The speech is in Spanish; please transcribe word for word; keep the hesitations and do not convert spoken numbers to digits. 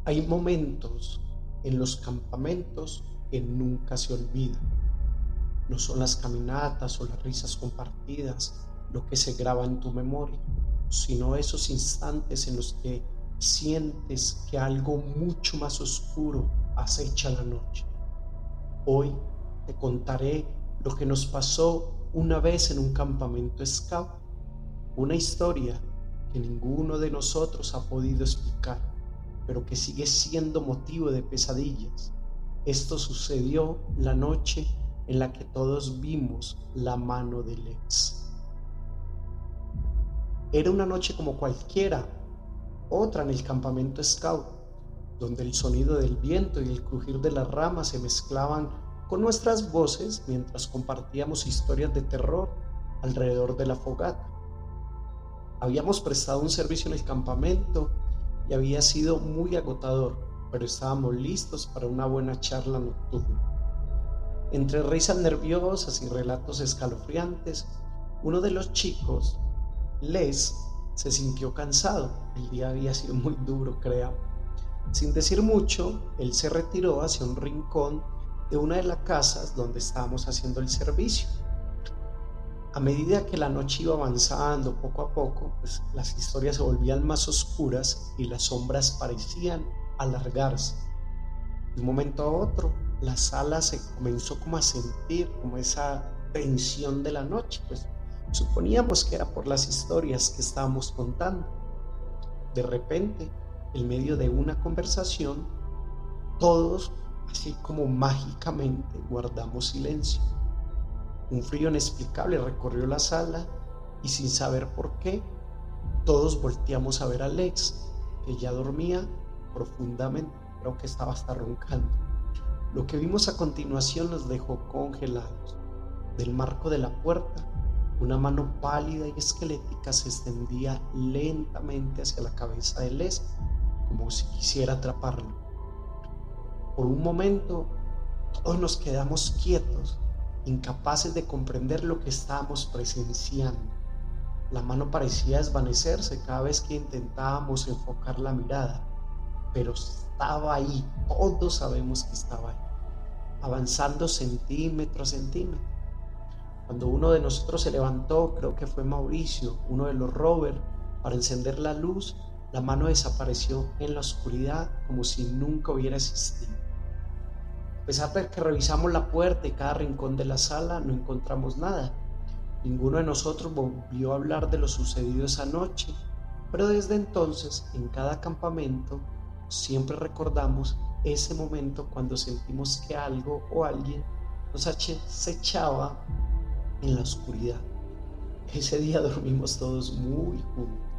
Hay momentos en los campamentos que nunca se olvidan. No son las caminatas o las risas compartidas lo que se graba en tu memoria, sino esos instantes en los que sientes que algo mucho más oscuro acecha la noche. Hoy te contaré lo que nos pasó una vez en un campamento scout, una historia que ninguno de nosotros ha podido explicar, pero que sigue siendo motivo de pesadillas. Esto sucedió la noche en la que todos vimos la mano del ex. Era una noche como cualquiera, otra en el campamento scout, donde el sonido del viento y el crujir de las ramas se mezclaban con nuestras voces mientras compartíamos historias de terror alrededor de la fogata. Habíamos prestado un servicio en el campamento y había sido muy agotador, pero estábamos listos para una buena charla nocturna. Entre risas nerviosas y relatos escalofriantes, uno de los chicos, Les, se sintió cansado. El día había sido muy duro, créame. Sin decir mucho, él se retiró hacia un rincón de una de las casas donde estábamos haciendo el servicio. A medida que la noche iba avanzando poco a poco, pues las historias se volvían más oscuras y las sombras parecían alargarse. De un momento a otro, la sala se comenzó como a sentir como esa tensión de la noche, pues suponíamos que era por las historias que estábamos contando. De repente, en medio de una conversación, todos, así como mágicamente, guardamos silencio. Un frío inexplicable recorrió la sala y, sin saber por qué, todos volteamos a ver a Alex, que ya dormía profundamente, creo que estaba hasta roncando. Lo que vimos a continuación nos dejó congelados. Del marco de la puerta, una mano pálida y esquelética se extendía lentamente hacia la cabeza de Les, como si quisiera atraparlo. Por un momento, todos nos quedamos quietos, incapaces de comprender lo que estábamos presenciando. La mano parecía desvanecerse cada vez que intentábamos enfocar la mirada, pero estaba ahí, todos sabemos que estaba ahí, avanzando centímetro a centímetro. Cuando uno de nosotros se levantó, creo que fue Mauricio, uno de los rovers, para encender la luz, la mano desapareció en la oscuridad como si nunca hubiera existido. A pesar de que revisamos la puerta y cada rincón de la sala, no encontramos nada. Ninguno de nosotros volvió a hablar de lo sucedido esa noche, pero desde entonces, en cada campamento, siempre recordamos ese momento cuando sentimos que algo o alguien nos acechaba en la oscuridad. Ese día dormimos todos muy juntos.